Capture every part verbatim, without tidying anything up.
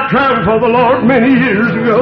traveled for the Lord many years ago.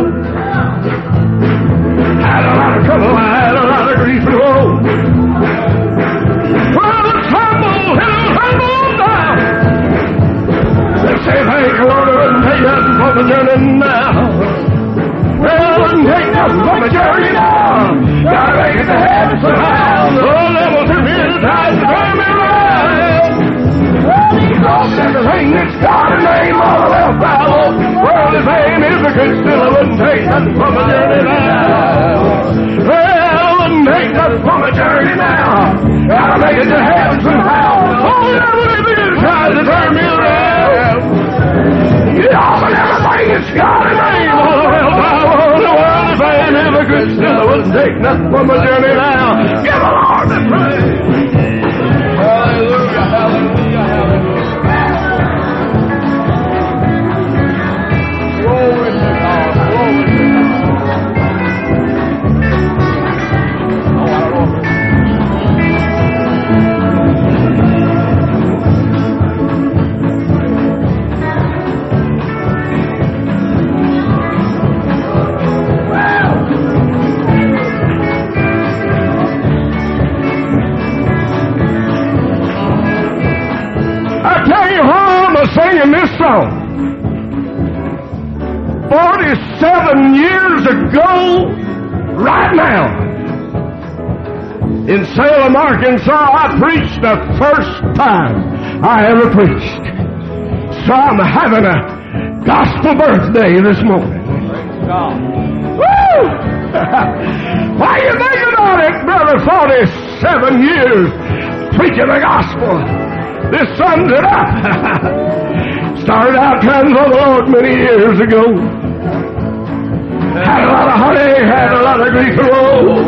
Had a lot of trouble, I had a lot of grief and woe. Well, the trouble, it'll humble down. They say, thank the Lord, it wouldn't take nothing for the journey now. Well, it wouldn't take nothing for the journey now. Gotta make it to heaven somehow. The devil took me to the tide to turn me around. Well, he's lost everything that's got a name all the well foul. Worldly fame, if it could still, it wouldn't take nothing from a journey now. Well, it wouldn't take nothing from a journey now. Gotta make it to heaven somehow. Oh, that would have been trying to turn me around. Yeah, but everything that's got a name all the well foul. The worldly fame, if it could still, it wouldn't take nothing from a journey now. Give the Lord the praise. Hallelujah, hallelujah, hallelujah. Glory to God, glory to God. Oh, I don't know. I tell you why I'm singing this song. forty-seven years ago, right now, in Salem, Arkansas, I preached the first time I ever preached. So I'm having a gospel birthday this morning. Woo! Why you think about it, brother? forty-seven years preaching the gospel. This sums it up. Started out trying for the Lord many years ago. Had a lot of heartache, had a lot of grief and woe.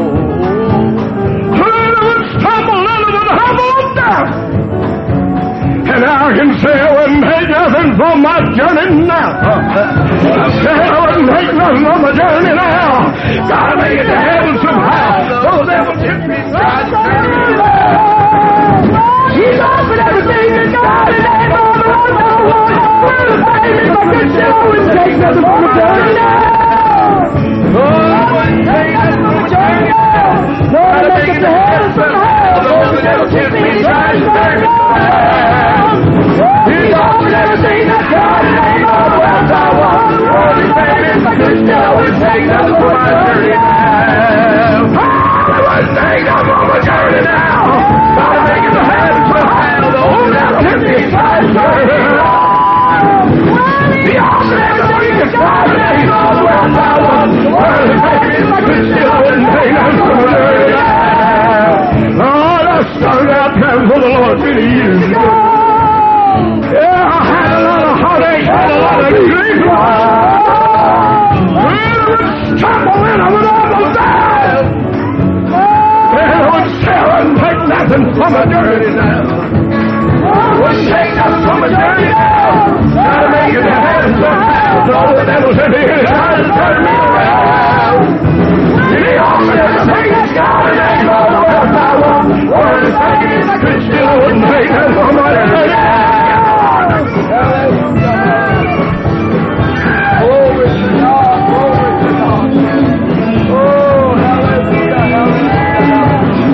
It would stumble and it would humble down. And I can say I wouldn't take nothing from my journey now. I said I wouldn't take nothing from my journey now. Gotta make it to heaven somehow. Those devil tipped me tried to turn me around. He's offered everything that God and ain't all the world. Well, if I could show, I wouldn't take nothing from my journey now. Oh, I wouldn't take nothing from my journey now. Lord, I make it to heaven somehow. Though the devil tipped me tried to turn me around. He's offered everything that God and ain't all the world I want. Lord, if I could show, I wouldn't take nothing from my journey now. I wouldn't take nothing from my journey now. Gotta make it to heaven somehow. The old devil tipped me tried to turn me around. The offered everything that God and ain't all the world I want. Lord, if I could still wouldn't take nothing from my journey now. Lord, I started out traveling for the Lord many years ago. Yeah, I had a lot of heartache, had a lot of grief. Well, it would stumble and I would almost die. Well, I would say I wouldn't take nothing from a journey now. I wouldn't take nothing from a journey now. Gotta make it to heaven somehow. So the devil's in here trying to turn me around. He offered everything that's God and ain't all the world I want. Lord, if I could still wouldn't take nothing from my journey now. Glory to God, glory to God. Oh, hallelujah, hallelujah.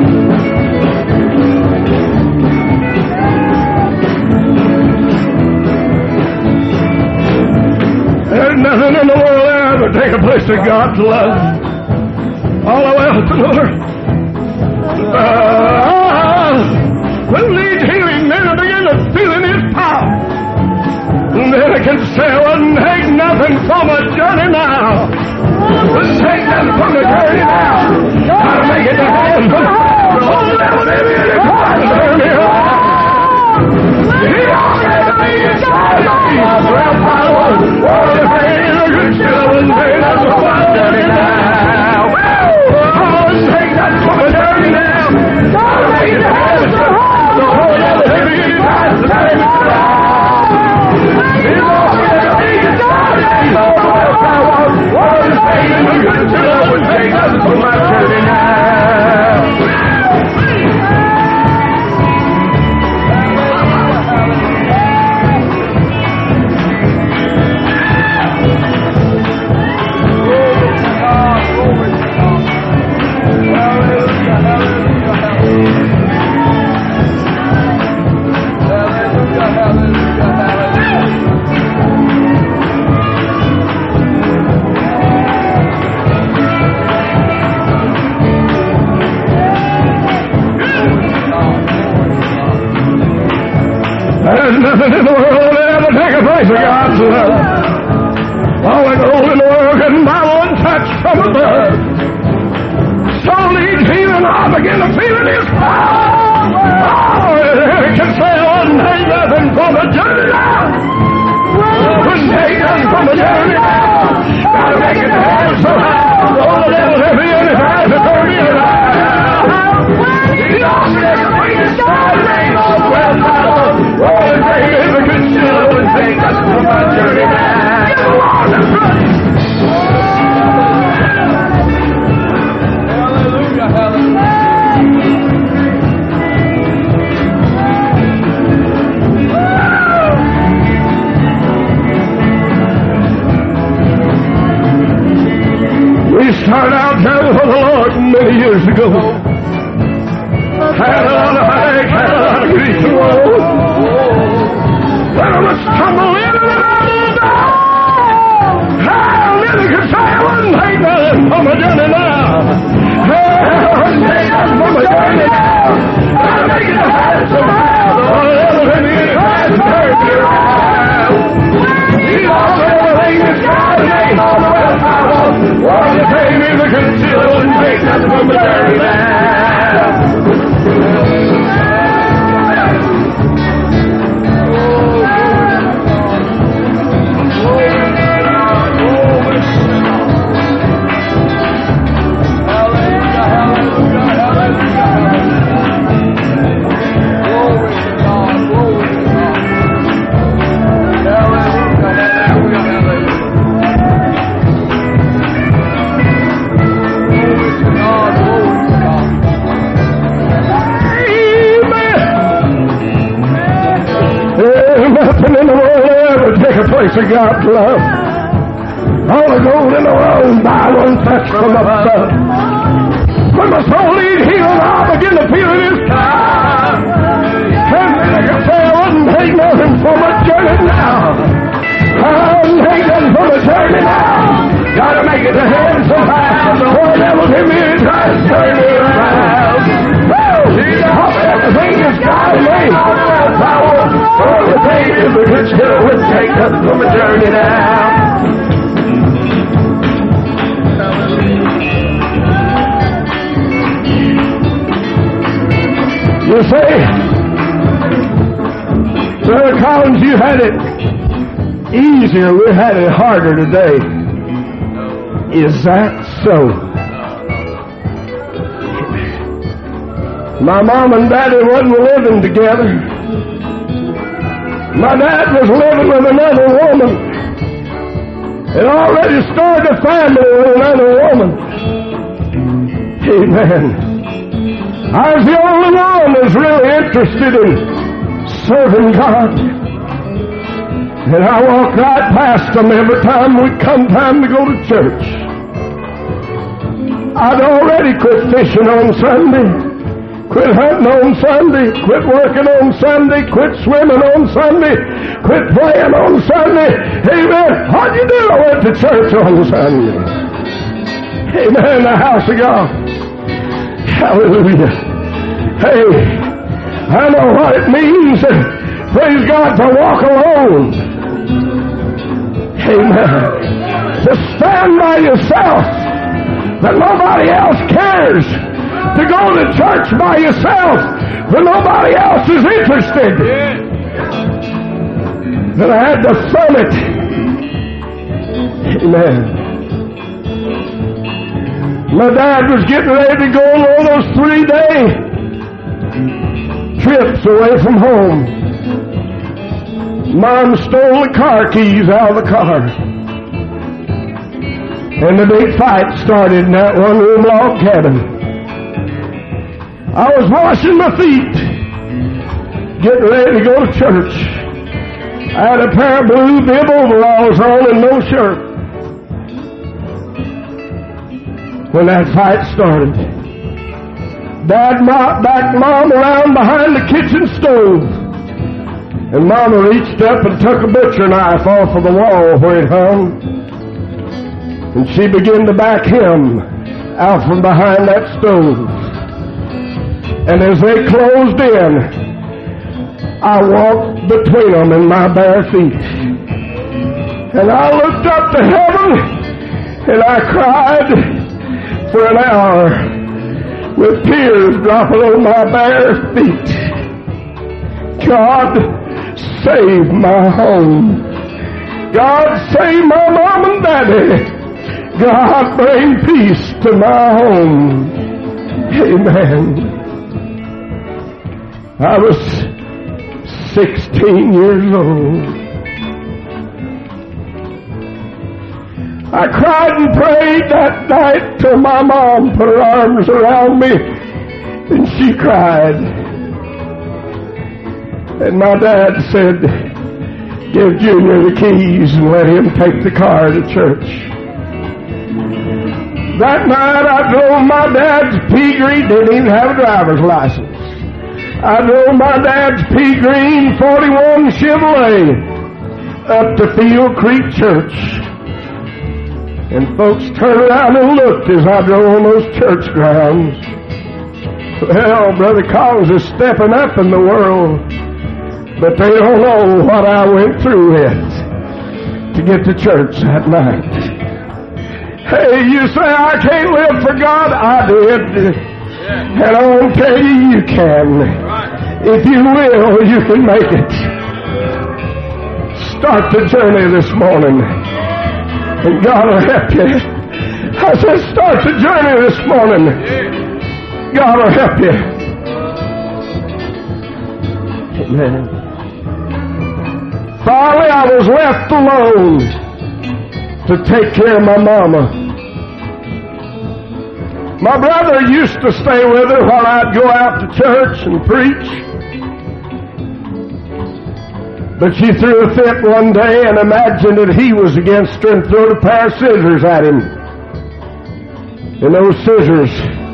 There's nothing in the world that ever take a place of God's love. All the way up to the Lord. Uh, when he needs healing, then I begin to feel in his power. And then I can say, I wouldn't take nothing from a journey now. Wouldn't take nothing from the journey now. Gotta make it to heaven. Oh, that would be the God to turn me around. He already made it God. Well, power. Oh, if I ain't a good still, I wouldn't take nothing from my journey now. I wouldn't take nothing from a journey now. Gotta make it to heaven. Oh, that would be the God to turn me around. nothing in the world will ever take a place of God's love. All the gold in the world can buy one touch from above. Soul needs healing, I begin to feel it is power. Oh, it can say one ain't nothing from a journey now. Couldn't take nothing from a journey now. Gotta make it to heaven somehow. Oh, the devil has the end, his eyes are turned in around. He lost it, the greatest God reigns on the well power. Oh, the great is a good still, wouldn't take nothing from my journey now. Get along, that's right. Hallelujah, hallelujah. We started out traveling for the Lord many years ago. Had a lot of headache, had a lot of grief and woe. Well, I was stumbled in and out of the door. I never could say I wouldn't take nothing from my journey now. I wouldn't take nothing from my journey now. Gotta make it to heaven somehow. Oh, the devil hit me in the eyes and turned me around. He lost everything that's God made on the well power. Oh, you pay me the conceal and take nothing from the journey now. Nothing in the world will ever take a place of God's love. All the gold in the world buy one touch from above. When my soul needs healing, I'll begin to feel it is time. And I can say I wouldn't take nothing for my journey now. I wouldn't take nothing for my journey now. Gotta make it to heaven somehow. The poor devil hit me and tries to turn me around. Everything is God made. Power. All the pain is the good still would take us from a journey now. You say, Brother Collins, you had it easier. We had it harder today. Is that so? My mom and daddy wasn't living together. My dad was living with another woman. It already started a family with another woman. Amen. I was the only one that was really interested in serving God. And I walked right past them every time we come time to go to church. I'd already quit fishing on Sunday. Quit hunting on Sunday, quit working on Sunday, quit swimming on Sunday, quit playing on Sunday. Amen. What'd you do? I went to church on Sunday. Amen. The house of God. Hallelujah. Hey, I know what it means, praise God, to walk alone. Amen. To stand by yourself, that nobody else cares. To go to church by yourself when nobody else is interested. That I had to thumb it. Amen. My dad was getting ready to go on all those three-day trips away from home. Mom stole the car keys out of the car. And the big fight started in that one-room log cabin. I was washing my feet, getting ready to go to church. I had a pair of blue bib overalls on and no shirt. When that fight started, Dad backed Mom around behind the kitchen stove. And Mama reached up and took a butcher knife off of the wall where it hung. And she began to back him out from behind that stove. And as they closed in, I walked between them and my bare feet. And I looked up to heaven and I cried for an hour with tears dropping on my bare feet. God, save my home. God, save my mom and daddy. God, bring peace to my home. Amen. I was sixteen years old. I cried and prayed that night till my mom put her arms around me and she cried. And my dad said, give Junior the keys and let him take the car to church. That night I drove my dad's pea green, didn't even have a driver's license. I drove my dad's pea green forty-one Chevrolet up to Field Creek Church. And folks turned around and looked as I drove on those church grounds. Well, Brother Collins is stepping up in the world, but they don't know what I went through it to get to church that night. Hey, you say I can't live for God? I did. And I want to tell you, you can. If you will, you can make it. Start the journey this morning, and God will help you. I said, start the journey this morning. God will help you. Amen. Finally, I was left alone to take care of my mama. My brother used to stay with her while I'd go out to church and preach. But she threw a fit one day and imagined that he was against her and threw a pair of scissors at him. And those scissors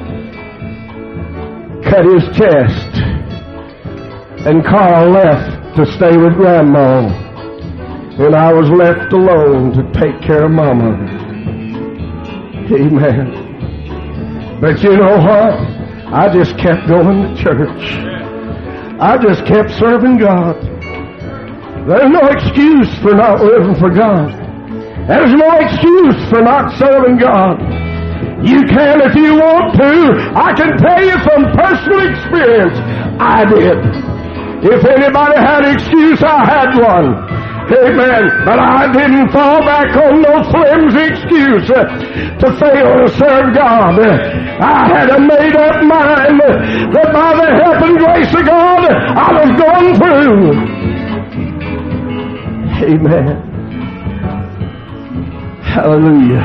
cut his chest. And Carl left to stay with Grandma. And I was left alone to take care of Mama. Amen. But you know what? I just kept going to church. I just kept serving God. There's no excuse for not living for God. There's no excuse for not serving God. You can if you want to. I can tell you from personal experience, I did. If anybody had an excuse, I had one. Amen. But I didn't fall back on no flimsy excuse uh, to fail to serve God. Uh, I had a made up mind uh, that by the help and grace of God, I was going through. Amen. Hallelujah.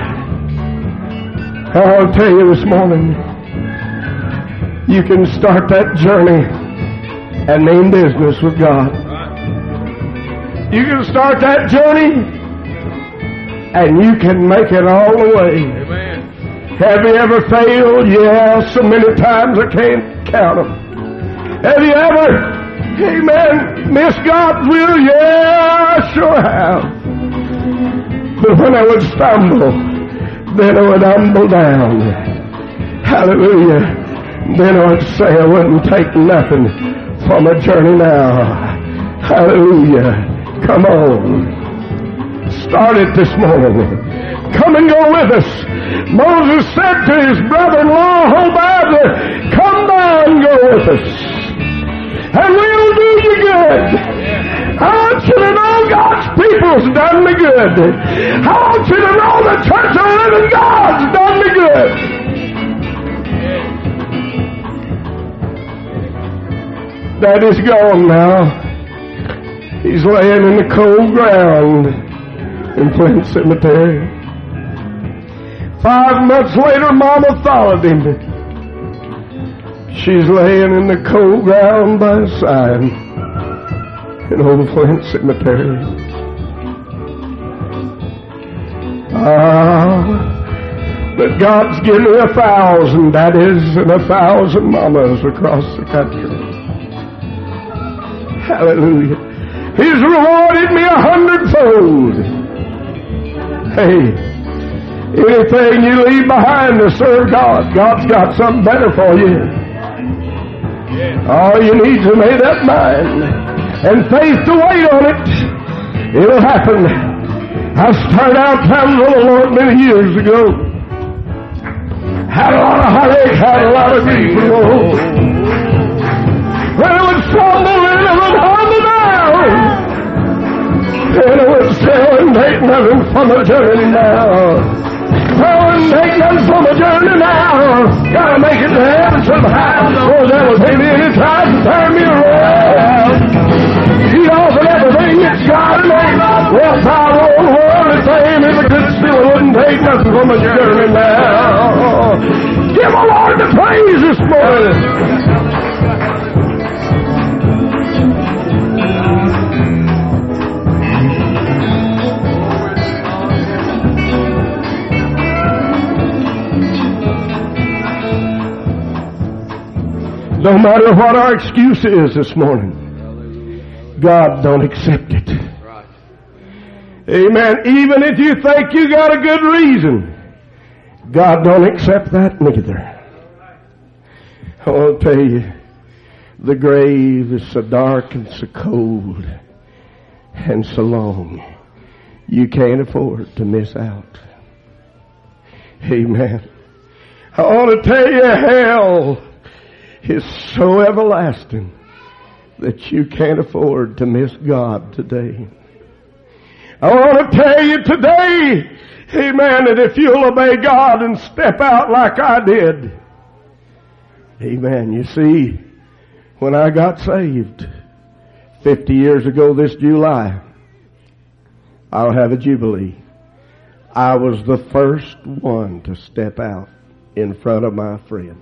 I'll tell you this morning, you can start that journey and mean business with God. You can start that journey and you can make it all the way. Amen. Have you ever failed? Yeah, so many times I can't count them. Have you ever, amen, missed God's will? Yeah, I sure have. But when I would stumble, then I would humble down. Hallelujah. Then I would say I wouldn't take nothing from a journey now. Hallelujah. Come on. Start it this morning. Come and go with us. Moses said to his brother-in-law, Hobab, come down and go with us. And we'll do you good. I want you to know God's people's done me good. I want you to know the Church of the Living God's done me good. Daddy's gone now. He's laying in the cold ground in Flint Cemetery. Five months later, Mama followed him. She's laying in the cold ground by his side in old Flint Cemetery. Ah, but God's given me a thousand daddies and a thousand mamas across the country. Hallelujah. He's rewarded me a hundredfold. Hey, anything you leave behind to serve God, God's got something better for you. All you need is a made up mind. and faith to wait on it, it'll happen. I started out time with the Lord many years ago. Had a lot of heartache, had a lot of grief. When it would stumble and it would humble down, and it would say, and take nothing from a journey now. Oh, and take nothing from a journey now. Gotta make it to heaven somehow. Oh, there was maybe any time to turn me around. He offered everything that's got in me. Well, power on the world and fame, if it could still wouldn't take nothing from a journey now. Give the Lord the praise this morning. No matter what our excuse is this morning, God don't accept it. Amen. Even if you think you got a good reason, God don't accept that neither. I want to tell you, the grave is so dark and so cold and so long, you can't afford to miss out. Amen. I want to tell you, hell is so everlasting that you can't afford to miss God today. I want to tell you today, amen, that if you'll obey God and step out like I did, amen. You see, when I got saved fifty years ago this July, I'll have a jubilee. I was the first one to step out in front of my friends.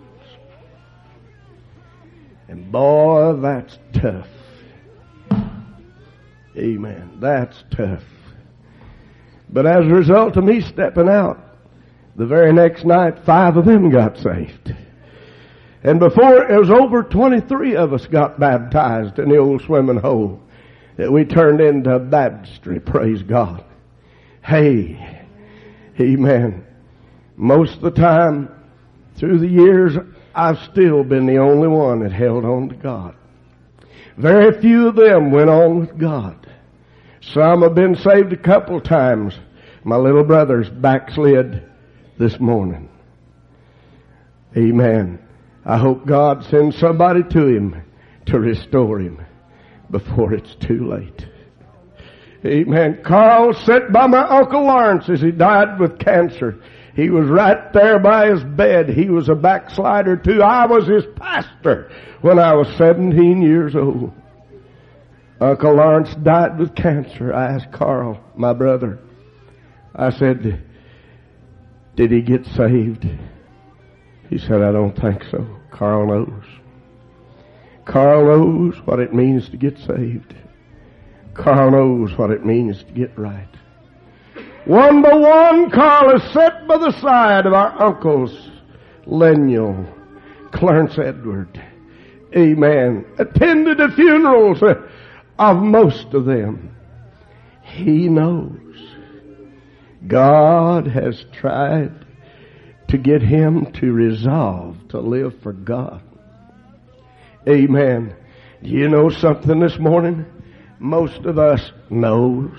And boy, that's tough. Amen. That's tough. But as a result of me stepping out, the very next night, five of them got saved. And before, it was over twenty-three of us got baptized in the old swimming hole that we turned into baptistry. Praise God. Hey, amen. Most of the time, through the years, I've still been the only one that held on to God. Very few of them went on with God. Some have been saved a couple times. My little brother's backslid this morning. Amen. I hope God sends somebody to him to restore him before it's too late. Amen. Carl sat by my Uncle Lawrence as he died with cancer. He was right there by his bed. He was a backslider too. I was his pastor when I was seventeen years old. Uncle Lawrence died with cancer. I asked Carl, my brother, I said, did he get saved? He said, I don't think so. Carl knows. Carl knows what it means to get saved. Carl knows what it means to get right. One by one, Carl is set by the side of our uncles, Lemuel, Clarence Edward. Amen. Attended the funerals of most of them. He knows God has tried to get him to resolve to live for God. Amen. Do you know something this morning? Most of us knows.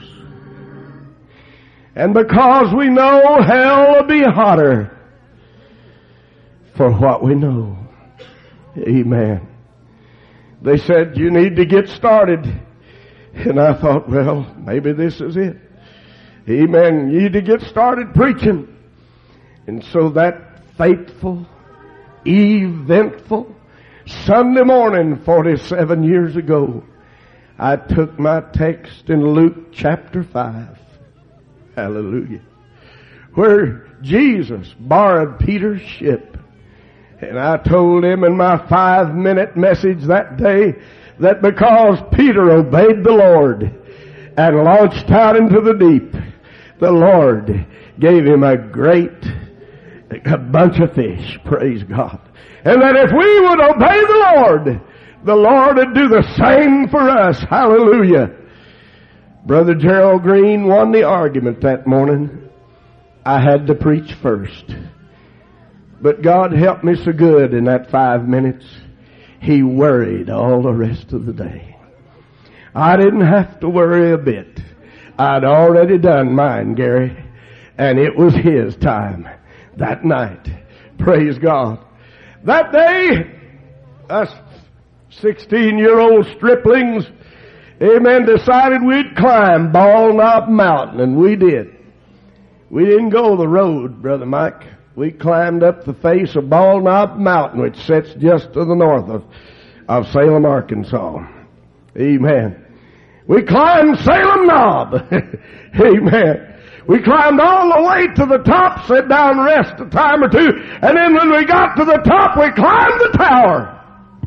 And because we know, hell will be hotter for what we know. Amen. They said, you need to get started. And I thought, well, maybe this is it. Amen. You need to get started preaching. And so that fateful, eventful Sunday morning forty-seven years ago, I took my text in Luke chapter five. Hallelujah. Where Jesus borrowed Peter's ship. And I told him in my five minute message that day that because Peter obeyed the Lord and launched out into the deep, the Lord gave him a great a bunch of fish. Praise God. And that if we would obey the Lord, the Lord would do the same for us. Hallelujah. Brother Gerald Green won the argument that morning. I had to preach first. But God helped me so good in that five minutes. He worried all the rest of the day. I didn't have to worry a bit. I'd already done mine, Gary, and it was his time that night. Praise God. That day, us sixteen-year-old striplings, amen, decided we'd climb Bald Knob Mountain, and we did. We didn't go the road, Brother Mike. We climbed up the face of Bald Knob Mountain, which sits just to the north of, of Salem, Arkansas. Amen. We climbed Salem Knob. Amen. We climbed all the way to the top, sat down, rest a time or two, and then when we got to the top, we climbed the tower.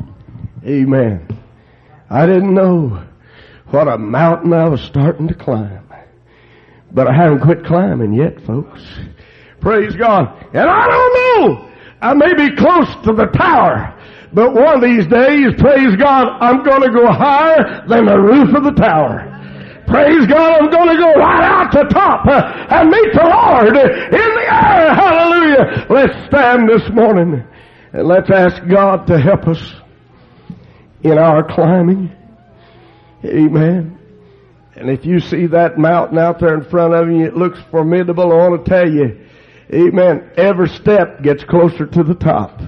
Amen. I didn't know what a mountain I was starting to climb. But I haven't quit climbing yet, folks. Praise God. And I don't know, I may be close to the tower, but one of these days, praise God, I'm going to go higher than the roof of the tower. Praise God, I'm going to go right out to top uh, and meet the Lord in the air. Hallelujah. Let's stand this morning and let's ask God to help us in our climbing. Amen. And if you see that mountain out there in front of you, it looks formidable. I want to tell you, amen, every step gets closer to the top.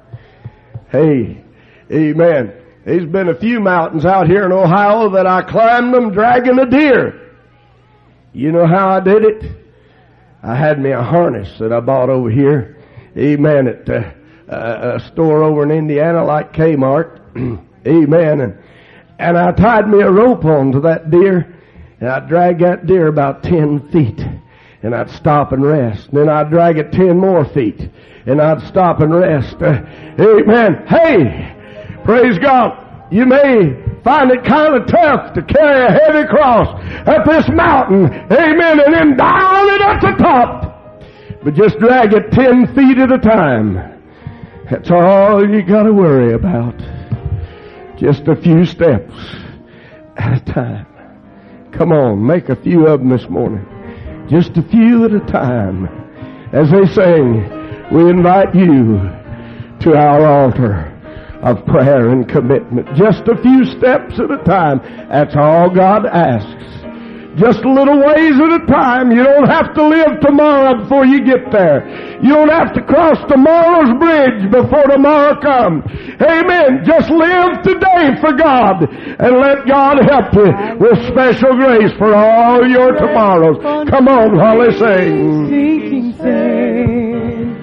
Hey, amen. There's been a few mountains out here in Ohio that I climbed them dragging a deer. You know how I did it? I had me a harness that I bought over here, amen, at uh, a store over in Indiana like Kmart, amen, and, and I tied me a rope onto that deer, and I'd drag that deer about ten feet, and I'd stop and rest. And then I'd drag it ten more feet, and I'd stop and rest. Uh, amen. Hey! Praise God. You may find it kind of tough to carry a heavy cross up this mountain. Amen. And then down it at the top. But just drag it ten feet at a time. That's all you got to worry about. Just a few steps at a time. Come on, make a few of them this morning. Just a few at a time. As they sing, we invite you to our altar of prayer and commitment. Just a few steps at a time. That's all God asks. Just a little ways at a time. You don't have to live tomorrow before you get there. You don't have to cross tomorrow's bridge before tomorrow comes. Amen. Just live today for God and let God help you with special grace for all your tomorrows. Come on, while they sing.